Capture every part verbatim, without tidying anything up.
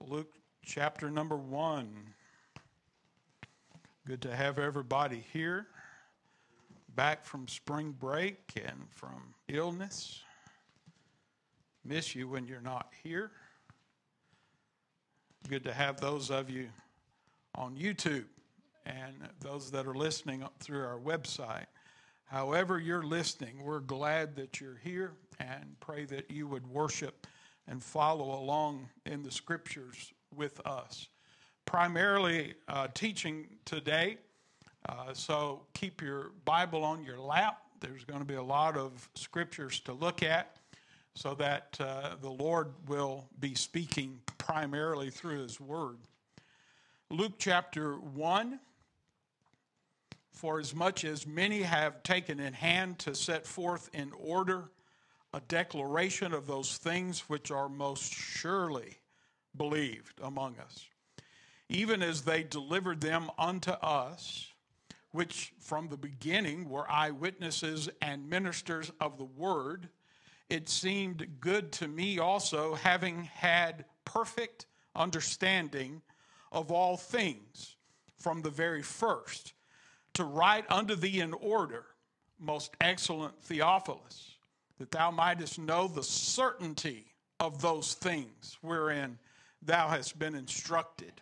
Luke chapter number one. Good to have everybody here, back from spring break and from illness. Miss you when you're not here. Good to have those of you on YouTube and those that are listening through our website. However you're listening, we're glad that you're here and pray that you would worship and follow along in the scriptures with us. Primarily uh, teaching today, uh, so keep your Bible on your lap. There's going to be a lot of scriptures to look at so that uh, the Lord will be speaking primarily through His Word. Luke chapter one. For as much as many have taken in hand to set forth in order a declaration of those things which are most surely believed among us, even as they delivered them unto us, which from the beginning were eyewitnesses and ministers of the word, it seemed good to me also, having had perfect understanding of all things from the very first, to write unto thee in order, most excellent Theophilus, that thou mightest know the certainty of those things wherein thou hast been instructed.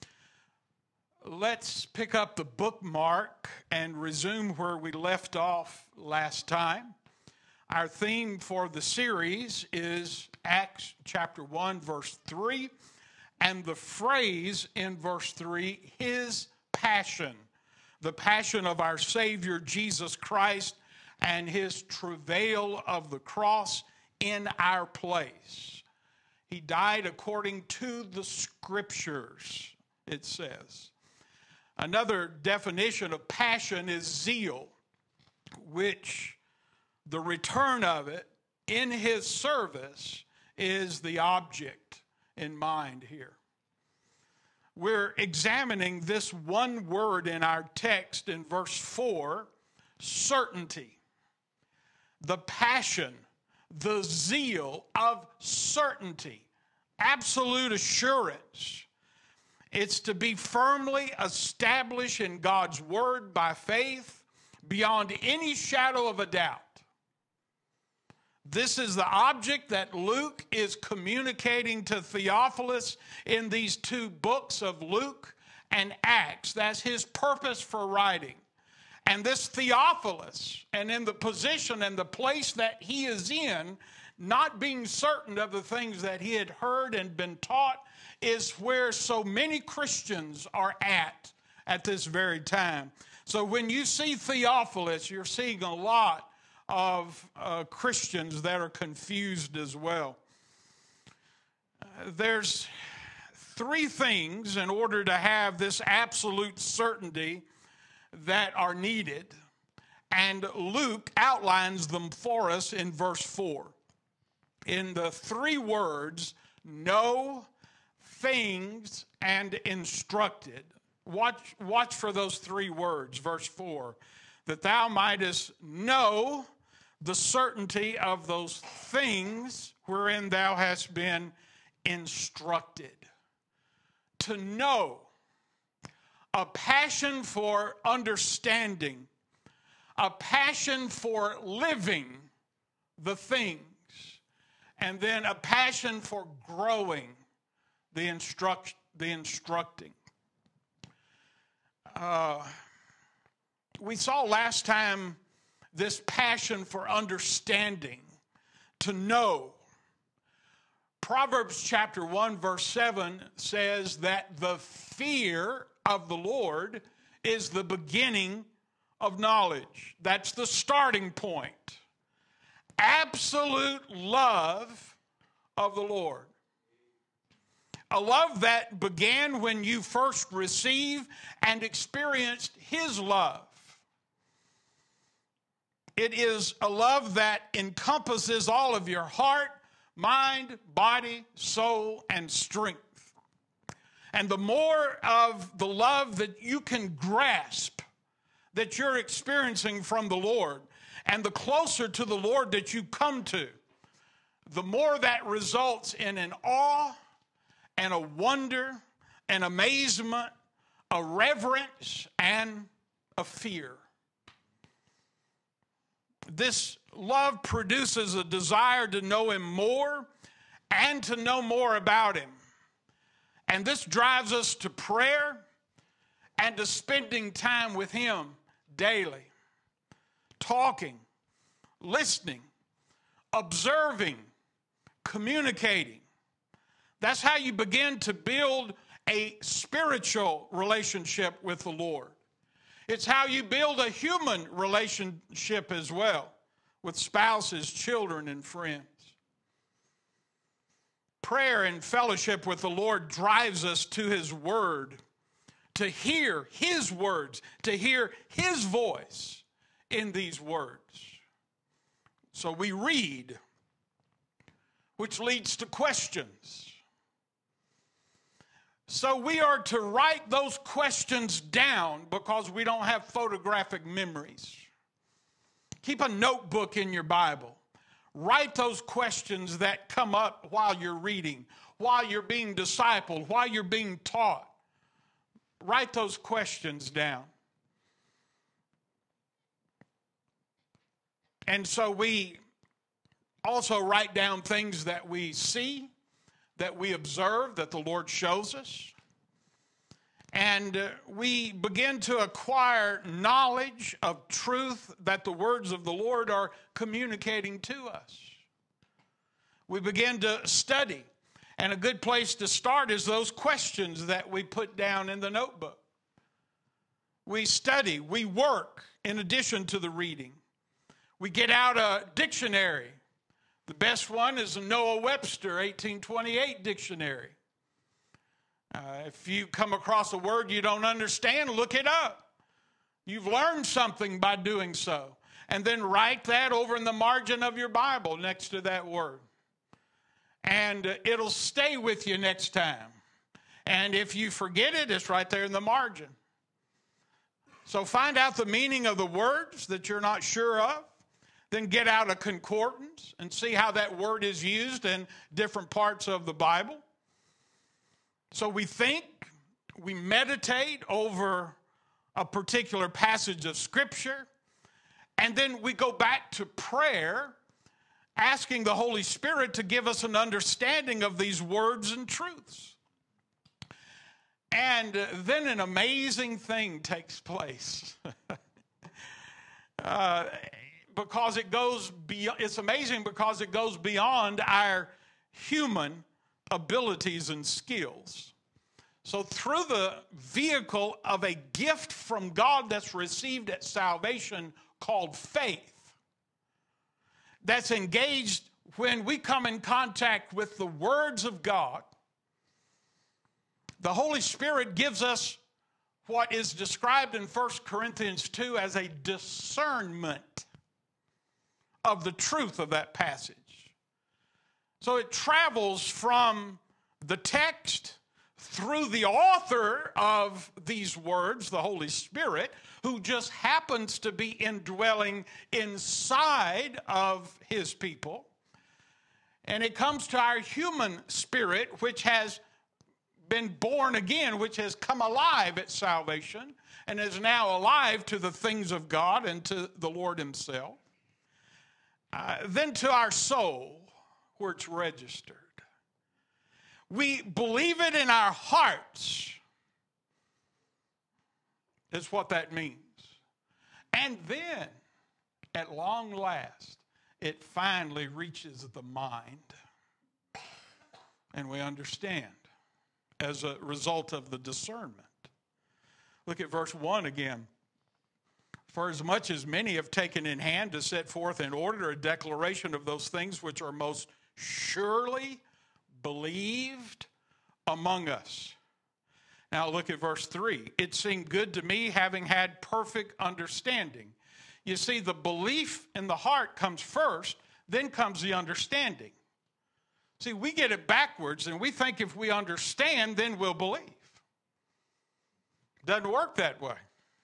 Let's pick up the bookmark and resume where we left off last time. Our theme for the series is Acts chapter one, verse three, and the phrase in verse three, His passion. The passion of our Savior Jesus Christ and His travail of the cross in our place. He died according to the Scriptures, it says. Another definition of passion is zeal, which the return of it in His service is the object in mind here. We're examining this one word in our text in verse four, certainty. The passion, the zeal of certainty, absolute assurance. It's to be firmly established in God's word by faith beyond any shadow of a doubt. This is the object that Luke is communicating to Theophilus in these two books of Luke and Acts. That's his purpose for writing. And this Theophilus, and in the position and the place that he is in, not being certain of the things that he had heard and been taught, is where so many Christians are at at this very time. So when you see Theophilus, you're seeing a lot of uh, Christians that are confused as well. Uh, there's three things in order to have this absolute certainty that are needed, and Luke outlines them for us in verse four. In the three words, know, things, and instructed. Watch, watch for those three words, verse four. That thou mightest know the certainty of those things wherein thou hast been instructed. To know, a passion for understanding, a passion for living the things, and then a passion for growing the instruct, the instructing. Uh, we saw last time this passion for understanding, to know. Proverbs chapter one, verse seven says that the fear of the Lord is the beginning of knowledge. That's the starting point. Absolute love of the Lord. A love that began when you first received and experienced His love. It is a love that encompasses all of your heart, mind, body, soul, and strength. And the more of the love that you can grasp that you're experiencing from the Lord, and the closer to the Lord that you come to, the more that results in an awe and a wonder, an amazement, a reverence, and a fear. This love produces a desire to know him more and to know more about him. And this drives us to prayer and to spending time with him daily, talking, listening, observing, communicating. That's how you begin to build a spiritual relationship with the Lord. It's how you build a human relationship as well with spouses, children, and friends. Prayer and fellowship with the Lord drives us to his word, to hear his words, to hear his voice in these words. So we read, which leads to questions. So we are to write those questions down because we don't have photographic memories. Keep a notebook in your Bible. Write those questions that come up while you're reading, while you're being discipled, while you're being taught. Write those questions down. And so we also write down things that we see, that we observe, that the Lord shows us. And uh, we begin to acquire knowledge of truth that the words of the Lord are communicating to us. We begin to study. And a good place to start is those questions that we put down in the notebook. We study, we work in addition to the reading. We get out a dictionary. The best one is a Noah Webster eighteen twenty-eight dictionary. Uh, if you come across a word you don't understand, look it up. You've learned something by doing so. And then write that over in the margin of your Bible next to that word. And uh, it'll stay with you next time. And if you forget it, it's right there in the margin. So find out the meaning of the words that you're not sure of. Then get out a concordance and see how that word is used in different parts of the Bible. So we think, we meditate over a particular passage of Scripture, and then we go back to prayer, asking the Holy Spirit to give us an understanding of these words and truths. And then an amazing thing takes place. uh, Because it goes beyond, it's amazing because it goes beyond our human abilities and skills. So through the vehicle of a gift from God that's received at salvation called faith, that's engaged when we come in contact with the words of God, the Holy Spirit gives us what is described in First Corinthians two as a discernment of the truth of that passage. So it travels from the text through the author of these words, the Holy Spirit, who just happens to be indwelling inside of his people. And it comes to our human spirit, which has been born again, which has come alive at salvation and is now alive to the things of God and to the Lord himself. Uh, then to our soul, where it's registered. We believe it in our hearts, is what that means. And then, at long last, it finally reaches the mind. And we understand as a result of the discernment. Look at verse one again. For as much as many have taken in hand to set forth in order a declaration of those things which are most surely believed among us. Now look at verse three. It seemed good to me, having had perfect understanding. You see, the belief in the heart comes first, then comes the understanding. See, we get it backwards, and we think if we understand, then we'll believe. Doesn't work that way.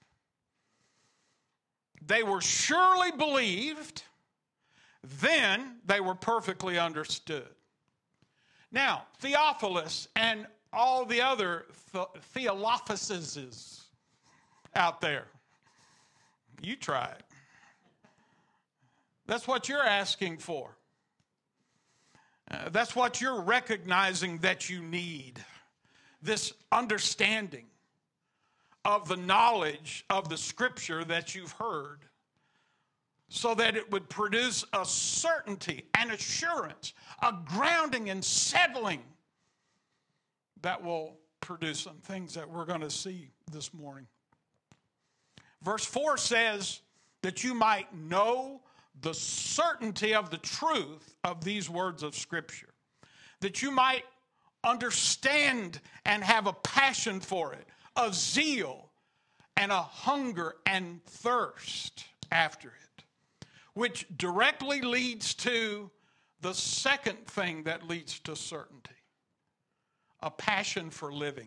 They were surely believed, then they were perfectly understood. Now, Theophilus and all the other the- Theophiluses out there, you try it. That's what you're asking for. Uh, that's what you're recognizing that you need. This understanding of the knowledge of the Scripture that you've heard, so that it would produce a certainty, an assurance, a grounding and settling that will produce some things that we're going to see this morning. Verse four says that you might know the certainty of the truth of these words of Scripture, that you might understand and have a passion for it, a zeal and a hunger and thirst after it, which directly leads to the second thing that leads to certainty, a passion for living.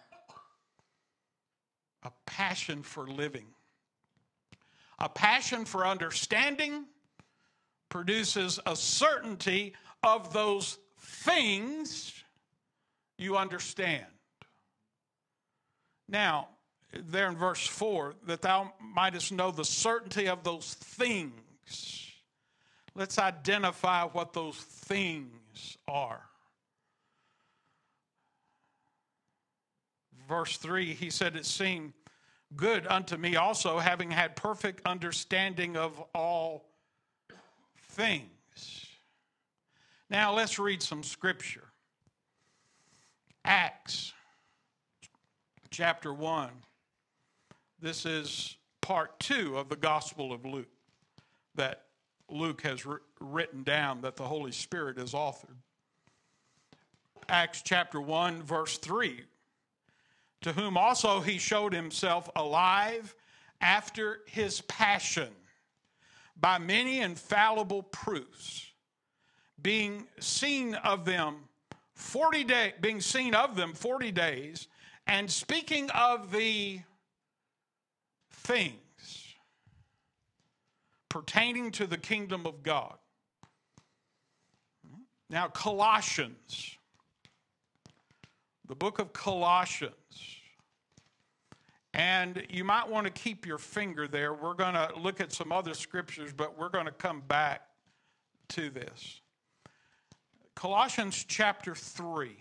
A passion for living. A passion for understanding produces a certainty of those things you understand. Now, there in verse four, that thou mightest know the certainty of those things. Let's identify what those things are. Verse three, he said, it seemed good unto me also, having had perfect understanding of all things. Now let's read some scripture. Acts chapter one. This is part two of the Gospel of Luke that Luke has written down, that the Holy Spirit has authored. Acts chapter one, verse three. To whom also he showed himself alive after his passion by many infallible proofs, being seen of them forty days, being seen of them forty days, and speaking of the things pertaining to the kingdom of God. Now, Colossians, the book of Colossians. And you might want to keep your finger there. We're going to look at some other scriptures, but we're going to come back to this. Colossians chapter three.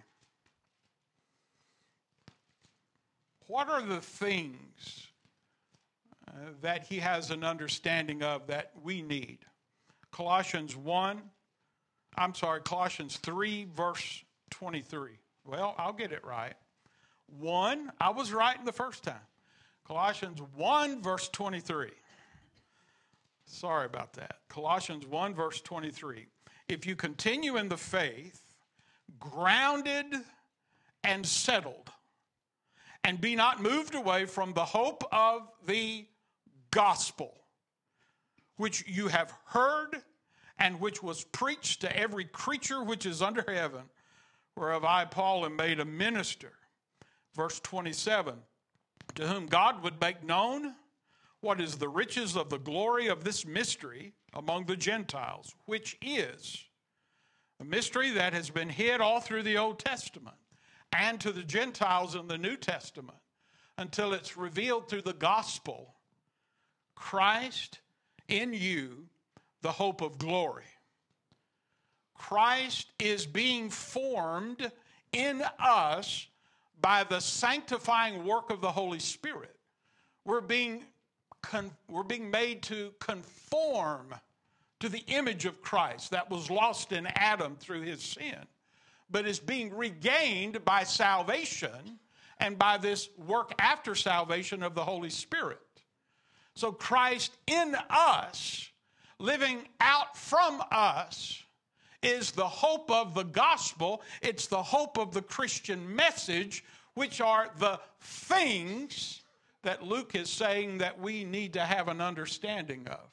What are the things uh, that he has an understanding of that we need? Colossians one, I'm sorry, Colossians three, verse twenty-three. Well, I'll get it right. one, I was right the first time. Colossians one, verse twenty-three. Sorry about that. Colossians one, verse twenty-three. If you continue in the faith, grounded and settled, and be not moved away from the hope of the gospel, which you have heard, and which was preached to every creature which is under heaven, whereof I, Paul, am made a minister. Verse twenty-seven. To whom God would make known what is the riches of the glory of this mystery among the Gentiles, which is a mystery that has been hid all through the Old Testament and to the Gentiles in the New Testament, until it's revealed through the gospel, Christ in you, the hope of glory. Christ is being formed in us by the sanctifying work of the Holy Spirit. We're being, con- we're being made to conform to the image of Christ that was lost in Adam through his sin, but is being regained by salvation and by this work after salvation of the Holy Spirit. So Christ in us, living out from us, is the hope of the gospel. It's the hope of the Christian message, which are the things that Luke is saying that we need to have an understanding of.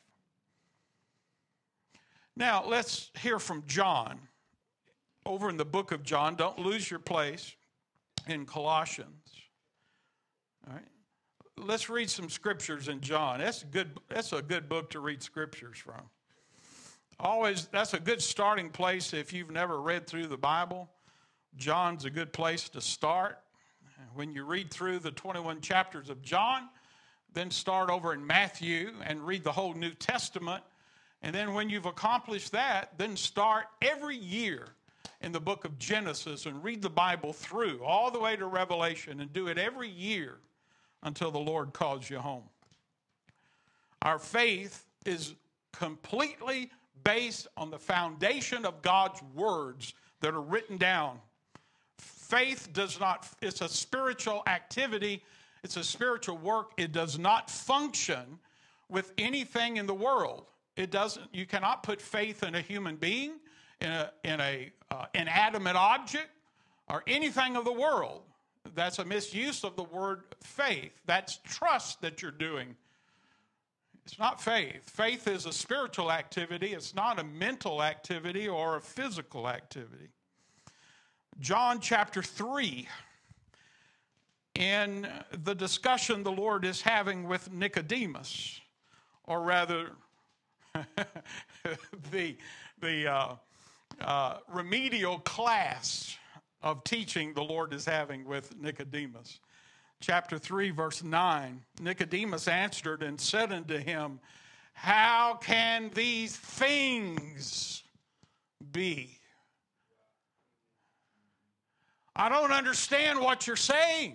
Now, let's hear from John. Over in the book of John, don't lose your place in Colossians. All right. Let's read some scriptures in John. That's a good, that's a good book to read scriptures from. Always, that's a good starting place if you've never read through the Bible. John's a good place to start. When you read through the twenty-one chapters of John, then start over in Matthew and read the whole New Testament. And then when you've accomplished that, then start every year in the book of Genesis and read the Bible through all the way to Revelation, and do it every year until the Lord calls you home. Our faith is completely based on the foundation of God's words that are written down. Faith does not, it's a spiritual activity, it's a spiritual work. It does not function with anything in the world. It doesn't, you cannot put faith in a human being, in a in a uh, inanimate object, or anything of the world. That's a misuse of the word faith. That's trust that you're doing. It's not faith. Faith is a spiritual activity. It's not a mental activity or a physical activity. John chapter three, in the discussion the Lord is having with Nicodemus, or rather the, the uh, uh, remedial class of teaching the Lord is having with Nicodemus. Chapter three, verse nine, Nicodemus answered and said unto him, how can these things be? I don't understand what you're saying.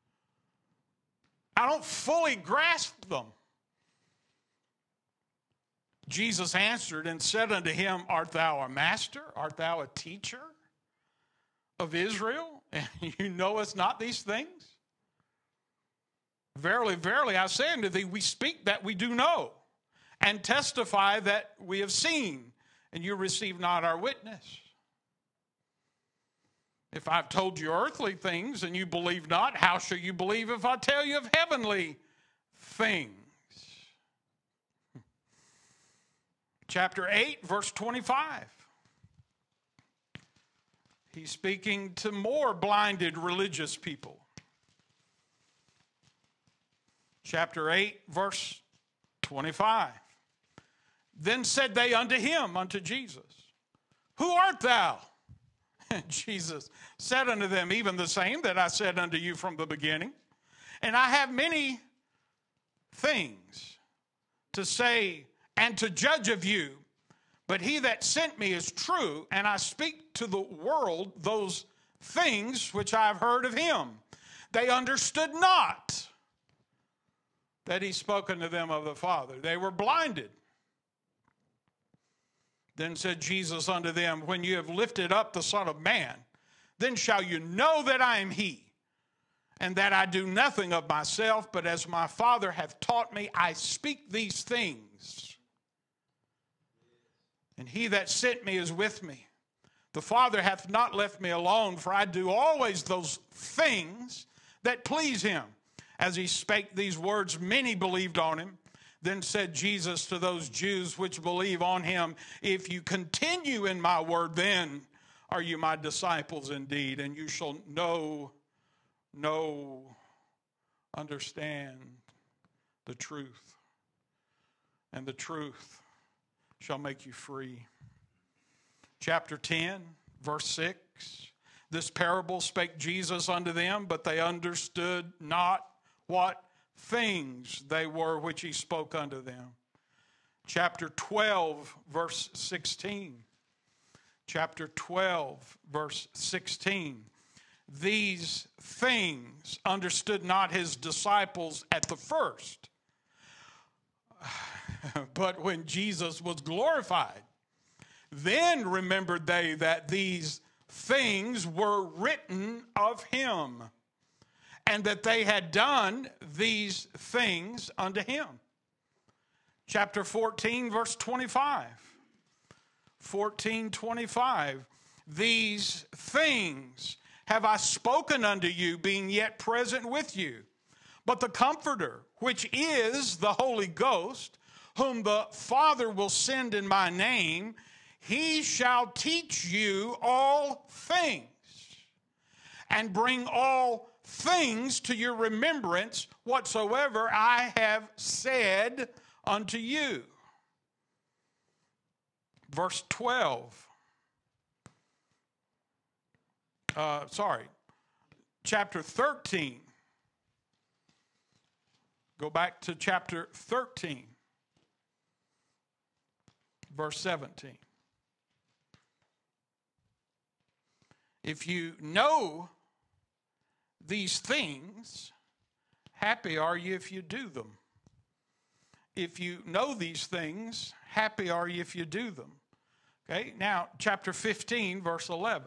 I don't fully grasp them. Jesus answered and said unto him, art thou a master? Art thou a teacher of Israel? And you knowest not these things? Verily, verily, I say unto thee, we speak that we do know, and testify that we have seen, and you receive not our witness. If I've told you earthly things and you believe not, how shall you believe if I tell you of heavenly things? Chapter eight, verse twenty-five. He's speaking to more blinded religious people. Chapter eight, verse twenty-five. Then said they unto him, unto Jesus, who art thou? And Jesus said unto them, even the same that I said unto you from the beginning. And I have many things to say and to judge of you, but he that sent me is true, and I speak to the world those things which I have heard of him. They understood not that he spoke unto them of the Father. They were blinded. Then said Jesus unto them, when you have lifted up the Son of Man, then shall you know that I am he, and that I do nothing of myself, but as my Father hath taught me, I speak these things. And he that sent me is with me. The Father hath not left me alone, for I do always those things that please him. As he spake these words, many believed on him. Then said Jesus to those Jews which believe on him, if you continue in my word, then are you my disciples indeed, and you shall know, know, understand the truth. And the truth shall make you free. Chapter ten, verse six. This parable spake Jesus unto them, but they understood not what things they were which he spoke unto them. Chapter twelve, verse sixteen. Chapter twelve, verse sixteen. These things understood not his disciples at the first, but when Jesus was glorified, then remembered they that these things were written of him, and that they had done these things unto him. Chapter fourteen, verse twenty-five. fourteen, twenty-five. These things have I spoken unto you, being yet present with you. But the Comforter, which is the Holy Ghost, whom the Father will send in my name, he shall teach you all things, and bring all things to your remembrance whatsoever I have said unto you. Verse twelve. uh, sorry, chapter thirteen. Go back to chapter thirteen, verse seventeen. If you know these things, happy are you if you do them. If you know these things, happy are you if you do them. Okay, now chapter fifteen, verse eleven.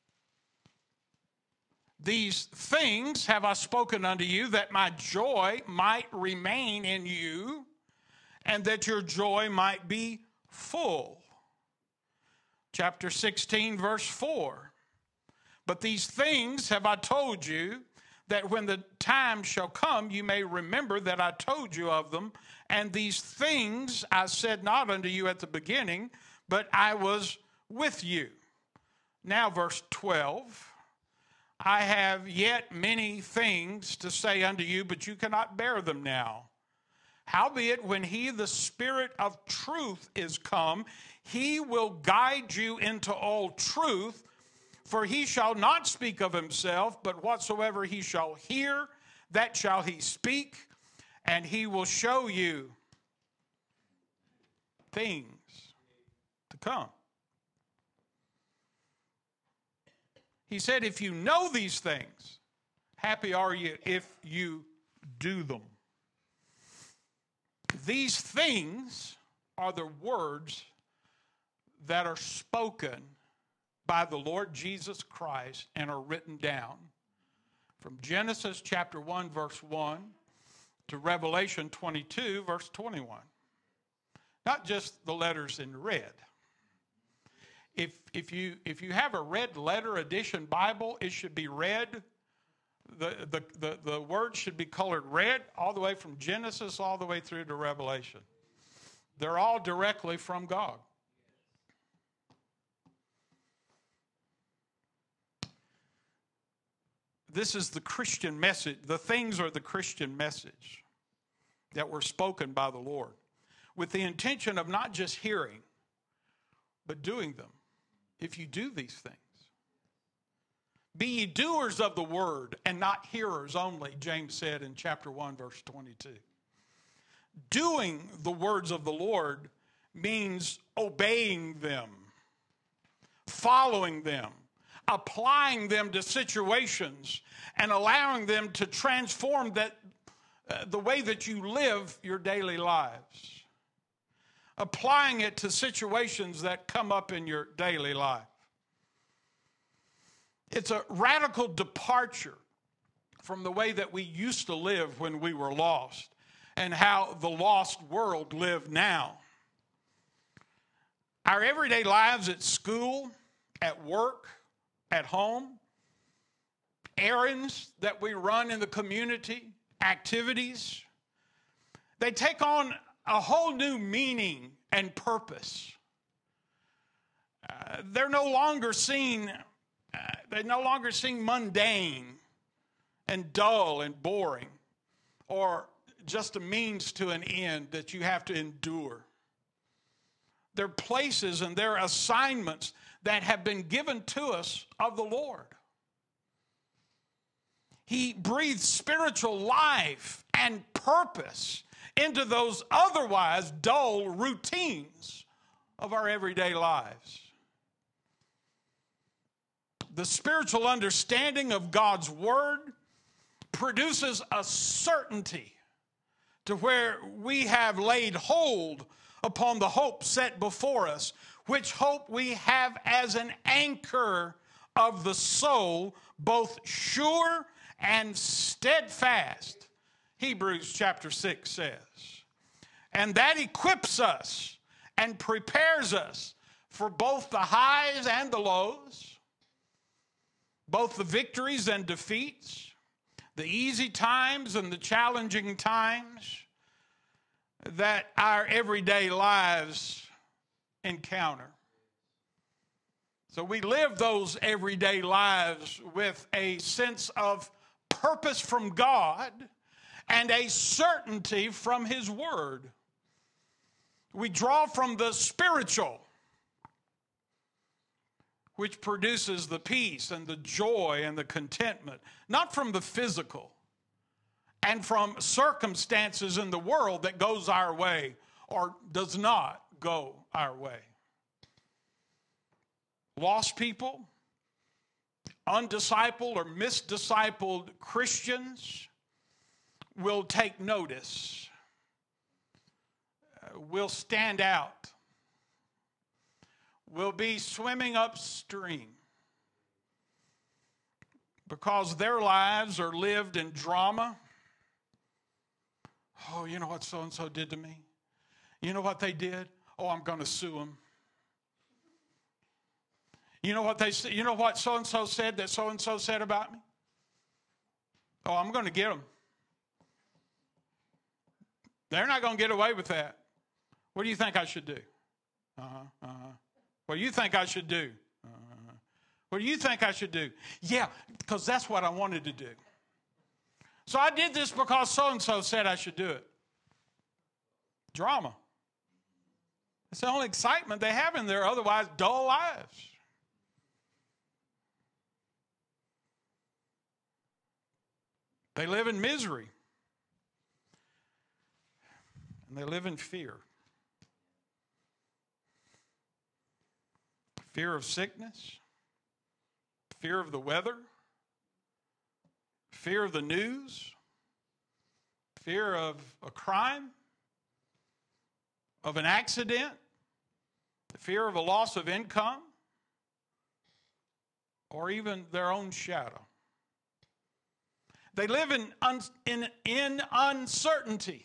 These things have I spoken unto you, that my joy might remain in you, and that your joy might be full. Chapter sixteen, verse four. But these things have I told you, that when the time shall come, you may remember that I told you of them. And these things I said not unto you at the beginning, but I was with you. Now, verse twelve. I have yet many things to say unto you, but you cannot bear them now. Howbeit, when he, the Spirit of truth, is come, he will guide you into all truth, for he shall not speak of himself, but whatsoever he shall hear, that shall he speak, and he will show you things to come. He said, if you know these things, happy are you if you do them. These things are the words that are spoken by the Lord Jesus Christ and are written down from Genesis chapter one, verse one to Revelation twenty-two, verse twenty-one. Not just the letters in red. If, if, you, if you have a red letter edition Bible, it should be red. The, the, the, the words should be colored red all the way from Genesis all the way through to Revelation. They're all directly from God. This is the Christian message. The things are the Christian message that were spoken by the Lord with the intention of not just hearing, but doing them. If you do these things. Be ye doers of the word and not hearers only, James said in chapter one, verse twenty-two. Doing the words of the Lord means obeying them, following them, applying them to situations, and allowing them to transform that uh, the way that you live your daily lives. Applying it to situations that come up in your daily life. It's a radical departure from the way that we used to live when we were lost and how the lost world live now. Our everyday lives at school, at work, at home, errands that we run in the community, activities, they take on a whole new meaning and purpose. Uh, they're no longer seen, uh, they no longer seem mundane and dull and boring, or just a means to an end that you have to endure. They're places and they're assignments that have been given to us of the Lord. He breathed spiritual life and purpose into those otherwise dull routines of our everyday lives. The spiritual understanding of God's word produces a certainty to where we have laid hold upon the hope set before us, which hope we have as an anchor of the soul, both sure and steadfast, Hebrews chapter six says. And that equips us and prepares us for both the highs and the lows, both the victories and defeats, the easy times and the challenging times that our everyday lives encounter. So we live those everyday lives with a sense of purpose from God and a certainty from His Word. We draw from the spiritual, which produces the peace and the joy and the contentment, not from the physical and from circumstances in the world that goes our way or does not go our way. Lost people, undiscipled or misdiscipled Christians will take notice, uh, will stand out, will be swimming upstream because their lives are lived in drama. Oh, you know what so-and-so did to me? You know what they did? Oh, I'm going to sue them. You know what they you know what so-and-so said that so-and-so said about me? Oh, I'm going to get them. They're not going to get away with that. What do you think I should do? Uh-huh, uh-huh. What do you think I should do? Uh-huh. What do you think I should do? Yeah, because that's what I wanted to do. So I did this because so-and-so said I should do it. Drama. It's the only excitement they have in their otherwise dull lives. They live in misery. And they live in fear. Fear of sickness. Fear of the weather. Fear of the news. Fear of a crime. Of an accident. Fear of a loss of income. Or even their own shadow. They live in, un, in, in uncertainty.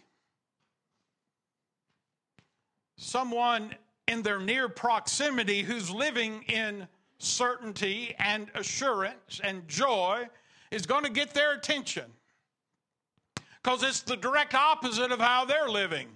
Someone in their near proximity who's living in certainty and assurance and joy is going to get their attention because it's the direct opposite of how they're living.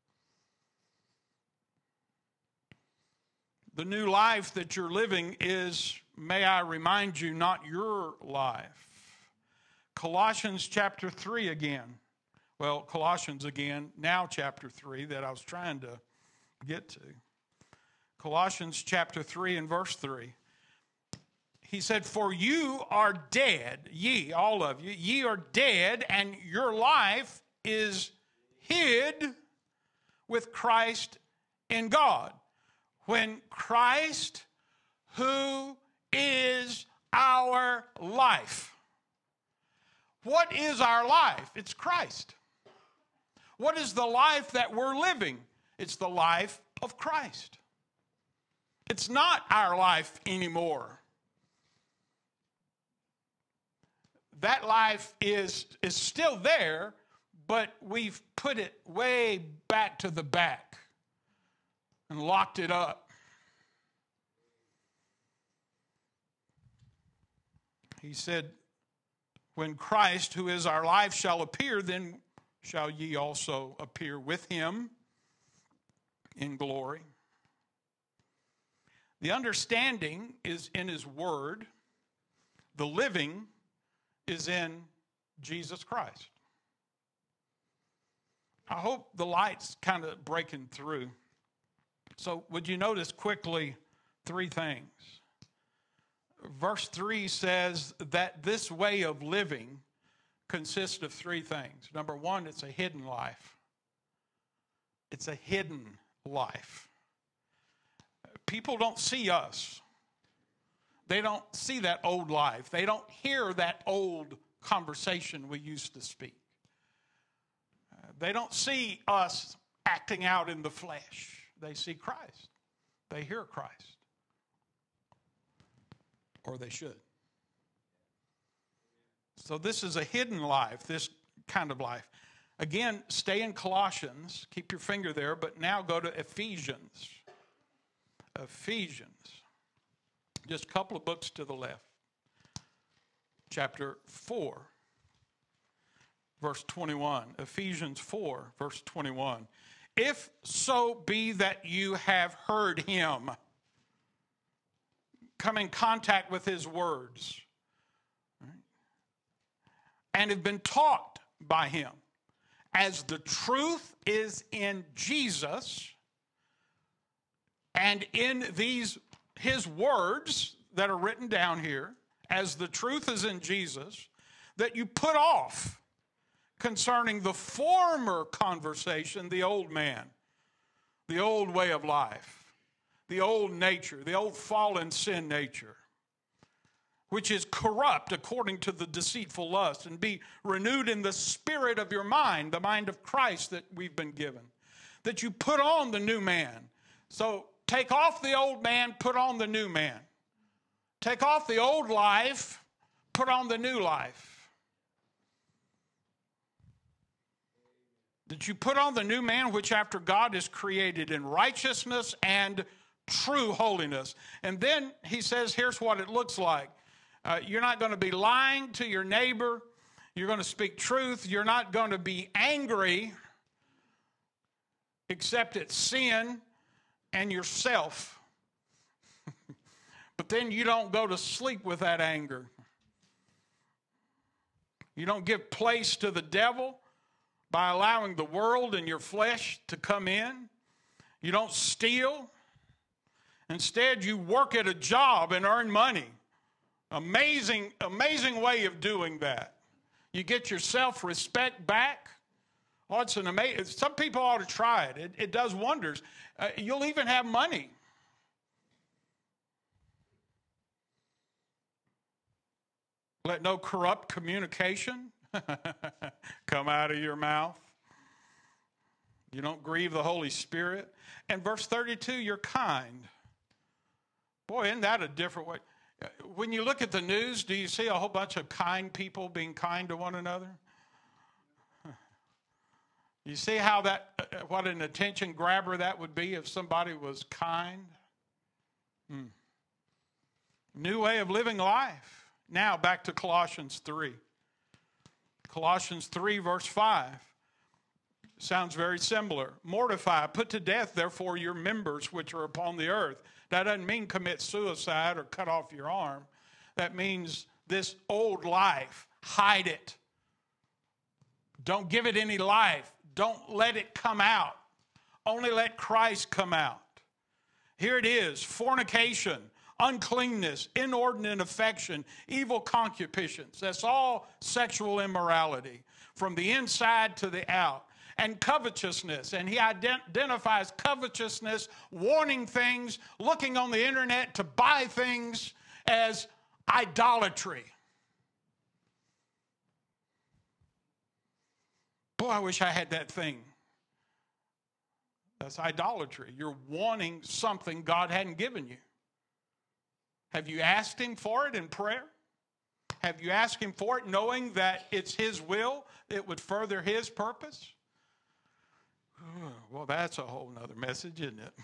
The new life that you're living is, may I remind you, not your life. Colossians chapter three again. Well, Colossians again, now chapter three that I was trying to get to. Colossians chapter three and verse three. He said, for you are dead, ye, all of you, ye are dead, and your life is hid with Christ in God. When Christ, who is our life. What is our life? It's Christ. What is the life that we're living? It's the life of Christ. It's not our life anymore. That life is, is still there, but we've put it way back to the back and locked it up. He said, when Christ, who is our life, shall appear, then shall ye also appear with him in glory. The understanding is in his word. The living is in Jesus Christ. I hope the light's kind of breaking through. So would you notice quickly three things? Verse three says that this way of living consists of three things. Number one, it's a hidden life. It's a hidden life. People don't see us. They don't see that old life. They don't hear that old conversation we used to speak. Uh, they don't see us acting out in the flesh. They see Christ. They hear Christ. Or they should. So this is a hidden life, this kind of life. Again, stay in Colossians. Keep your finger there, but now go to Ephesians. Ephesians. Just a couple of books to the left. Chapter four, verse twenty-one. Ephesians four, verse twenty-one. If so be that you have heard him, come in contact with his words, right, and have been taught by him, as the truth is in Jesus, and in these his words that are written down here, as the truth is in Jesus, that you put off concerning the former conversation, the old man, the old way of life, the old nature, the old fallen sin nature, which is corrupt according to the deceitful lust, and be renewed in the spirit of your mind, the mind of Christ that we've been given, that you put on the new man. So take off the old man, put on the new man. Take off the old life, put on the new life. That you put on the new man, which after God is created in righteousness and true holiness. And then he says, here's what it looks like. Uh, you're not going to be lying to your neighbor. You're going to speak truth. You're not going to be angry, except at sin and yourself. But then you don't go to sleep with that anger. You don't give place to the devil by allowing the world and your flesh to come in. You don't steal. Instead, you work at a job and earn money. Amazing, amazing way of doing that. You get your self-respect back. Oh, it's an amazing, some people ought to try it. It, it does wonders. Uh, you'll even have money. Let no corrupt communication come out of your mouth. You don't grieve the Holy Spirit. And verse thirty-two, you're kind. Boy, isn't that a different way? When you look at the news, do you see a whole bunch of kind people being kind to one another? You see how that, what an attention grabber that would be if somebody was kind? Hmm. New way of living life. Now back to Colossians three. Colossians three, verse five. Sounds very similar. Mortify, put to death, therefore, your members which are upon the earth. That doesn't mean commit suicide or cut off your arm. That means this old life, hide it. Don't give it any life. Don't let it come out. Only let Christ come out. Here it is, fornication, uncleanness, inordinate affection, evil concupiscence. That's all sexual immorality from the inside to the out. And covetousness, and he ident- identifies covetousness, wanting things, looking on the internet to buy things, as idolatry. Boy, I wish I had that thing. That's idolatry. You're wanting something God hadn't given you. Have you asked him for it in prayer? Have you asked him for it knowing that it's his will, it would further his purpose? Well, that's a whole nother message, isn't it?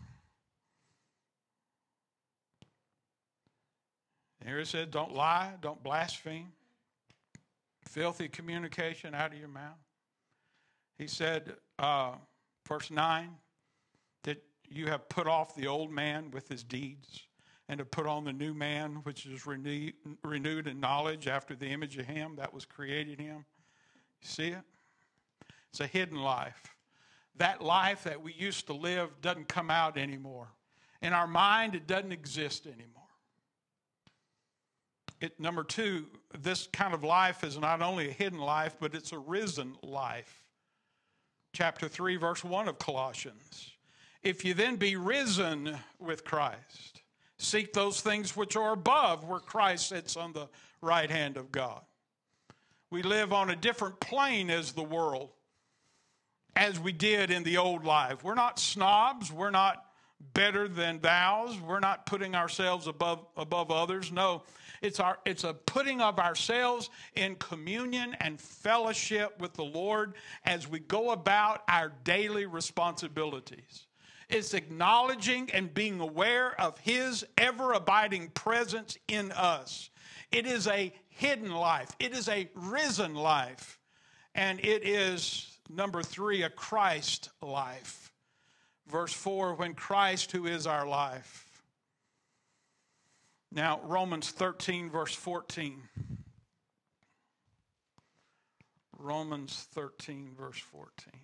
Here it said, don't lie, don't blaspheme, filthy communication out of your mouth. He said, uh, verse nine, that you have put off the old man with his deeds, and to put on the new man, which is renewed, renewed in knowledge after the image of him that was created him. You see it? It's a hidden life. That life that we used to live doesn't come out anymore. In our mind, it doesn't exist anymore. It, number two, this kind of life is not only a hidden life, but it's a risen life. Chapter three, verse one of Colossians. If you then be risen with Christ, seek those things which are above, where Christ sits on the right hand of God. We live on a different plane as the world, as we did in the old life. We're not snobs. We're not better than thous. We're not putting ourselves above above others. No, it's our it's a putting of ourselves in communion and fellowship with the Lord as we go about our daily responsibilities. It's acknowledging and being aware of his ever-abiding presence in us. It is a hidden life. It is a risen life. And it is, number three, a Christ life. Verse four, when Christ, who is our life. Now, Romans thirteen, verse fourteen. Romans thirteen, verse fourteen.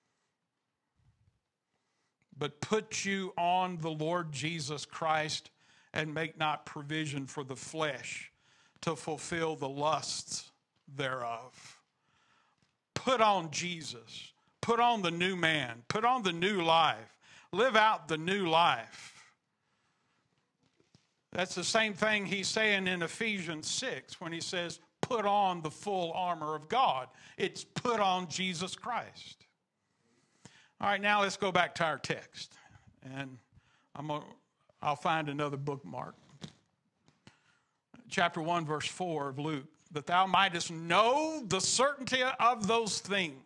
But put you on the Lord Jesus Christ and make not provision for the flesh to fulfill the lusts thereof. Put on Jesus. Put on the new man. Put on the new life. Live out the new life. That's the same thing he's saying in Ephesians six when he says, put on the full armor of God. It's put on Jesus Christ. All right, now let's go back to our text. And I'm gonna, I'll find another bookmark. Chapter one, verse four of Luke. That thou mightest know the certainty of those things.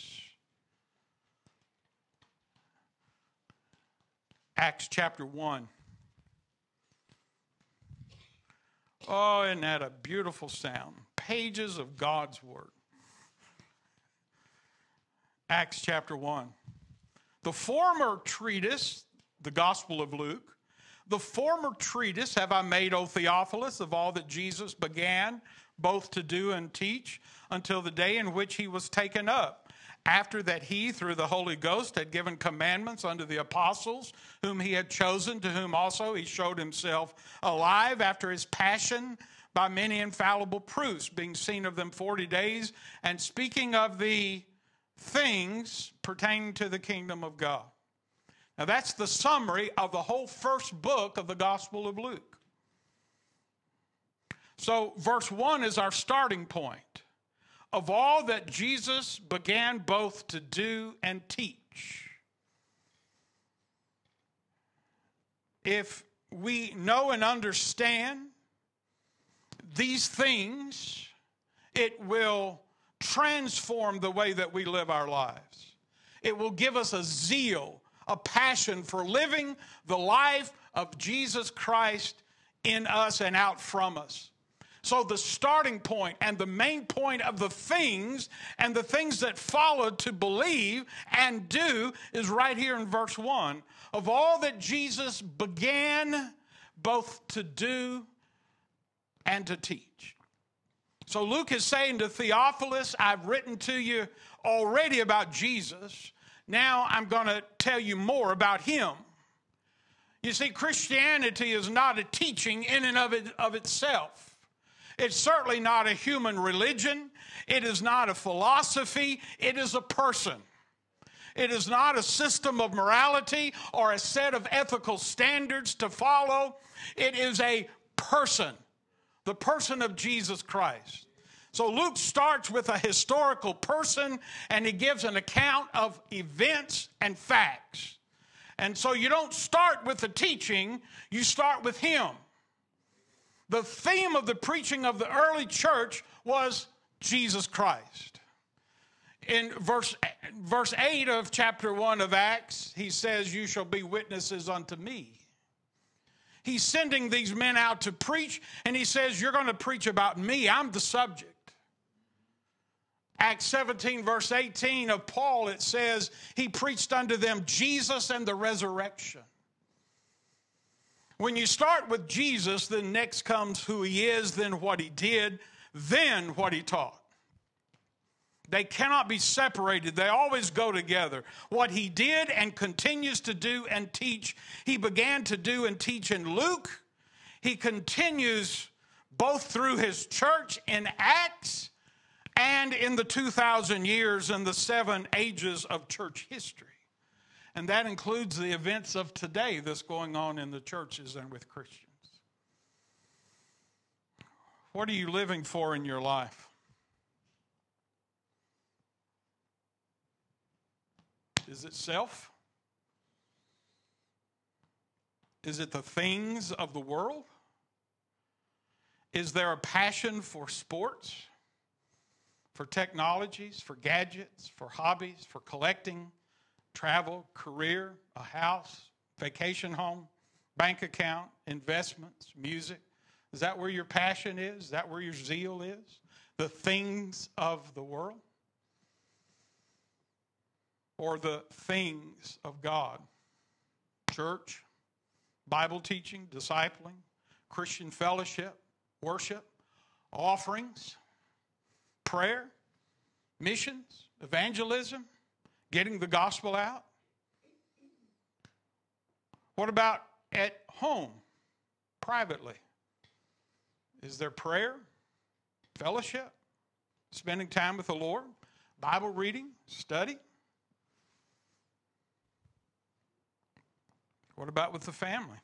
Acts chapter one. Oh, isn't that a beautiful sound? Pages of God's Word. Acts chapter one. The former treatise, the Gospel of Luke, the former treatise have I made, O Theophilus, of all that Jesus began both to do and teach until the day in which he was taken up. After that he, through the Holy Ghost, had given commandments unto the apostles, whom he had chosen, to whom also he showed himself alive after his passion by many infallible proofs, being seen of them forty days, and speaking of the things pertaining to the kingdom of God. Now that's the summary of the whole first book of the Gospel of Luke. So verse one is our starting point. Of all that Jesus began both to do and teach. If we know and understand these things, it will transform the way that we live our lives. It will give us a zeal, a passion for living the life of Jesus Christ in us and out from us. So the starting point and the main point of the things and the things that follow to believe and do is right here in verse one. Of all that Jesus began both to do and to teach. So Luke is saying to Theophilus, I've written to you already about Jesus. Now I'm going to tell you more about him. You see, Christianity is not a teaching in and of, it, of itself. It's certainly not a human religion. It is not a philosophy. It is a person. It is not a system of morality or a set of ethical standards to follow. It is a person, the person of Jesus Christ. So Luke starts with a historical person, and he gives an account of events and facts. And so you don't start with the teaching, you start with him. The theme of the preaching of the early church was Jesus Christ. In verse, verse eight of chapter one of Acts, he says, you shall be witnesses unto me. He's sending these men out to preach, and he says, you're going to preach about me. I'm the subject. Acts seventeen, verse eighteen of Paul, it says, he preached unto them Jesus and the resurrection. When you start with Jesus, then next comes who he is, then what he did, then what he taught. They cannot be separated. They always go together. What he did and continues to do and teach, he began to do and teach in Luke. He continues both through his church in Acts and in the two thousand years and the seven ages of church history. And that includes the events of today that's going on in the churches and with Christians. What are you living for in your life? Is it self? Is it the things of the world? Is there a passion for sports, for technologies, for gadgets, for hobbies, for collecting, travel, career, a house, vacation home, bank account, investments, music? Is that where your passion is? Is that where your zeal is? The things of the world? Or the things of God? Church, Bible teaching, discipling, Christian fellowship, worship, offerings, prayer, missions, evangelism, getting the gospel out? What about at home? privately? Is there prayer, fellowship, spending time with the Lord, Bible reading, study? What about with the family?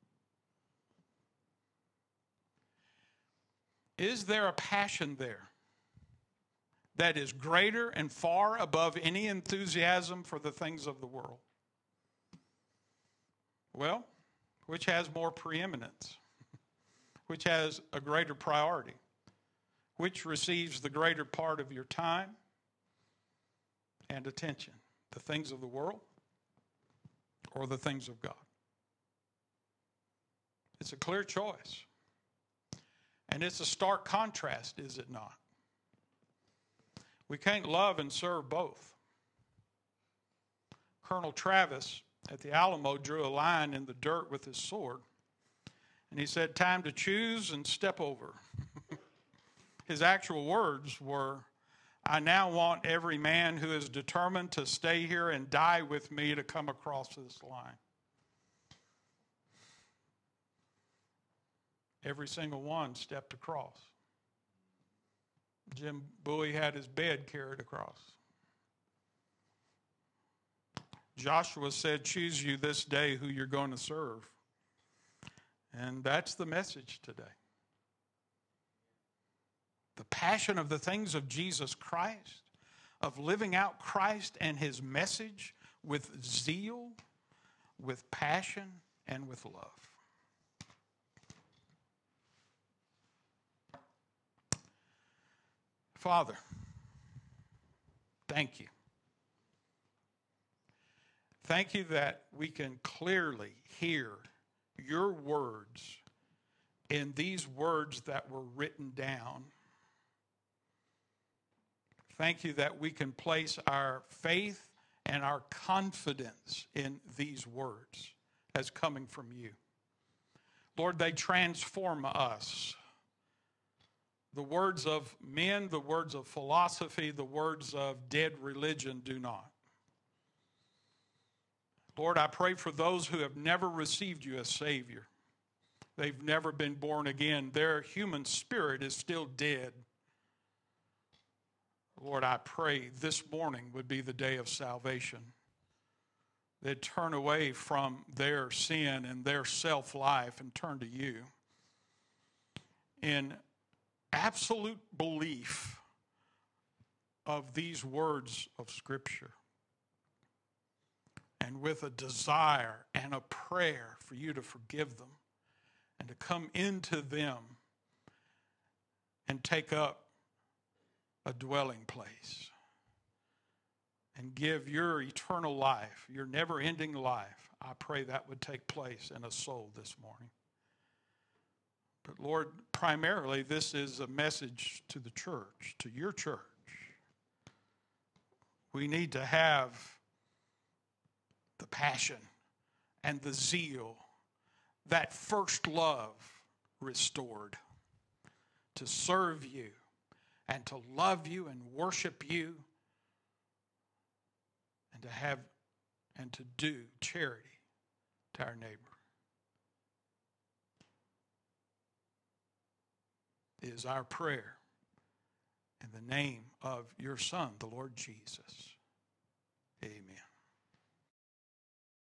Is there a passion there that is greater and far above any enthusiasm for the things of the world? Well, which has more preeminence? Which has a greater priority? Which receives the greater part of your time and attention? The things of the world or the things of God? It's a clear choice. And it's a stark contrast, is it not? We can't love and serve both. Colonel Travis at the Alamo drew a line in the dirt with his sword. And he said, time to choose and step over. His actual words were, I now want every man who is determined to stay here and die with me to come across this line. Every single one stepped across. Jim Bowie had his bed carried across. Joshua said, choose you this day who you're going to serve. And that's the message today. The passion of the things of Jesus Christ, of living out Christ and his message with zeal, with passion, and with love. Father, thank you. Thank you that we can clearly hear your words in these words that were written down. Thank you that we can place our faith and our confidence in these words as coming from you. Lord, they transform us. The words of men, the words of philosophy, the words of dead religion do not. Lord, I pray for those who have never received you as Savior. They've never been born again. Their human spirit is still dead. Lord, I pray this morning would be the day of salvation. They'd turn away from their sin and their self-life and turn to you in absolute belief of these words of Scripture, and with a desire and a prayer for you to forgive them and to come into them and take up a dwelling place and give your eternal life, your never-ending life. I pray that would take place in a soul this morning. But Lord, primarily this is a message to the church, to your church. We need to have the passion and the zeal, that first love restored, to serve you and to love you and worship you and to have and to do charity to our neighbor. Is our prayer in the name of your Son, the Lord Jesus. Amen.